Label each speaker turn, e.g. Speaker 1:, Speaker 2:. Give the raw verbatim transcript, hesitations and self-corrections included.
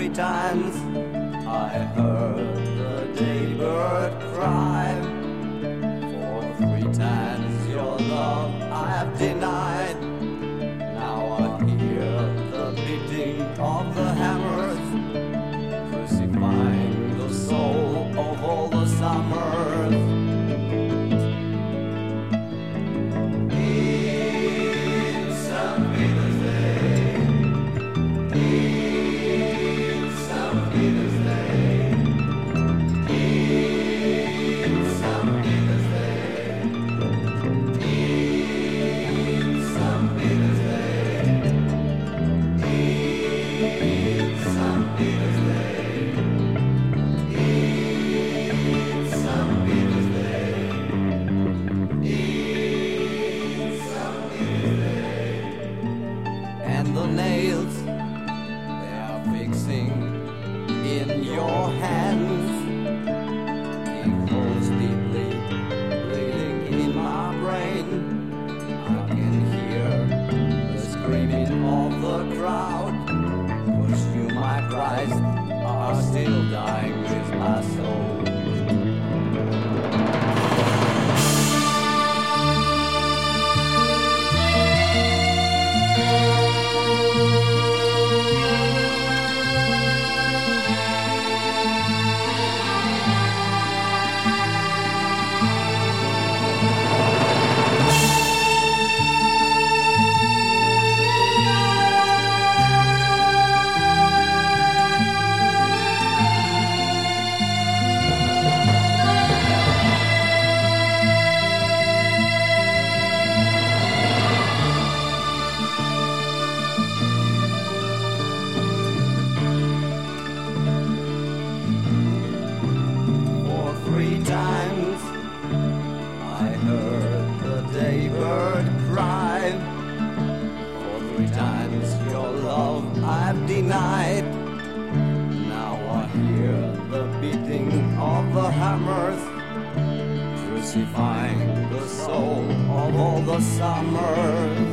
Speaker 1: times I heard the daybird cry. For three times your love I have denied. Now I hear the beating of the hammers, crucifying the soul of all the summers. And the nails, they are fixing in your hands. It holds deeply, bleeding in my brain. I can hear the screaming of the crowd. Push you, my Christ, are still dying with my soul. Three times I heard the daybird cry. For three times your love I've denied. Now I hear the beating of the hammers, crucifying the soul of all the summers.